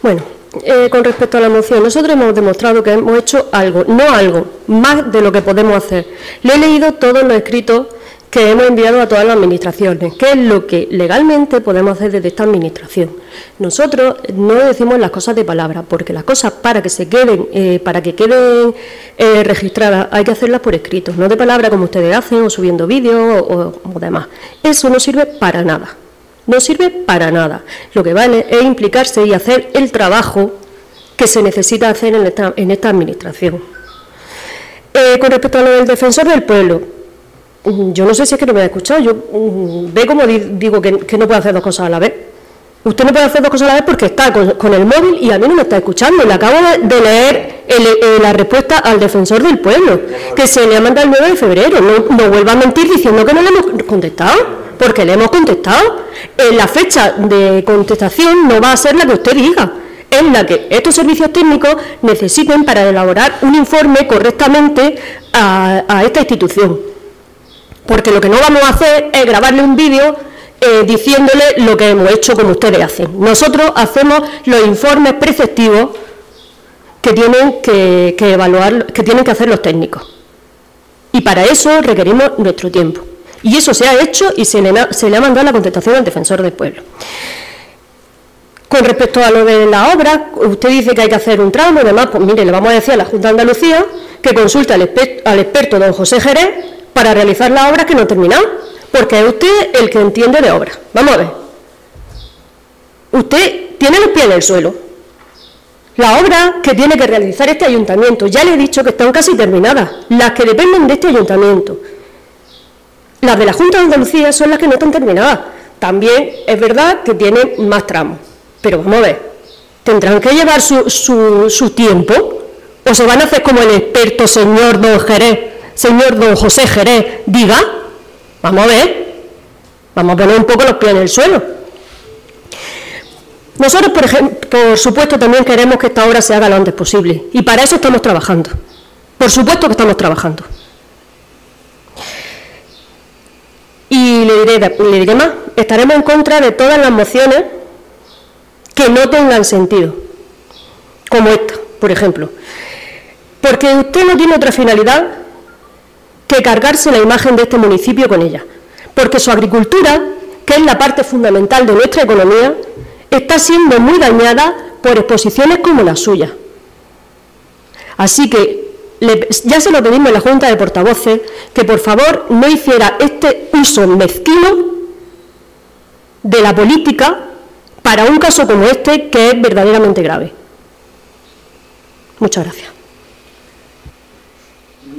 Bueno, con respecto a la moción, nosotros hemos demostrado que hemos hecho algo, más de lo que podemos hacer. Le he leído todos los escritos que hemos enviado a todas las administraciones, que es lo que legalmente podemos hacer desde esta administración. Nosotros no decimos las cosas de palabra, porque las cosas para que queden registradas hay que hacerlas por escrito, no de palabra como ustedes hacen, o subiendo vídeos o demás. Eso no sirve para nada. No sirve para nada. Lo que vale es implicarse y hacer el trabajo que se necesita hacer en esta administración. Con respecto a lo del defensor del pueblo, yo no sé si es que no me ha escuchado. Yo ve como digo que no puede hacer dos cosas a la vez. Usted no puede hacer dos cosas a la vez porque está con el móvil y a mí no me está escuchando. Le acabo de leer la respuesta al defensor del pueblo, que se le ha mandado el 9 de febrero. No vuelva a mentir diciendo que no le hemos contestado, porque le hemos contestado. La fecha de contestación no va a ser la que usted diga, es la que estos servicios técnicos necesiten para elaborar un informe correctamente a esta institución. Porque lo que no vamos a hacer es grabarle un vídeo diciéndole lo que hemos hecho como ustedes hacen. Nosotros hacemos los informes preceptivos que tienen que evaluar, que tienen que hacer los técnicos. Y para eso requerimos nuestro tiempo. Y eso se ha hecho y se le ha mandado la contestación al defensor del pueblo. Con respecto a lo de la obra, usted dice que hay que hacer un tramo y demás, pues mire, le vamos a decir a la Junta de Andalucía que consulte al experto don José Jerez para realizar las obras que no han terminado, porque es usted el que entiende de obras. Vamos a ver. Usted tiene los pies en el suelo. La obra que tiene que realizar este ayuntamiento, ya le he dicho que están casi terminadas, las que dependen de este ayuntamiento. Las de la Junta de Andalucía son las que no están terminadas. También es verdad que tienen más tramos, pero vamos a ver, tendrán que llevar su tiempo, o se van a hacer como el experto señor don José Jerez diga. Vamos a ver, vamos a poner un poco los pies en el suelo. Nosotros, por supuesto, también queremos que esta obra se haga lo antes posible, y para eso estamos trabajando. Por supuesto que estamos trabajando. Y le diré más, estaremos en contra de todas las mociones que no tengan sentido, como esta, por ejemplo, porque usted no tiene otra finalidad que cargarse la imagen de este municipio con ella, porque su agricultura, que es la parte fundamental de nuestra economía, está siendo muy dañada por exposiciones como la suya. Así que ya se lo pedimos en la Junta de Portavoces, que por favor no hiciera este uso mezquino de la política para un caso como este, que es verdaderamente grave. Muchas gracias.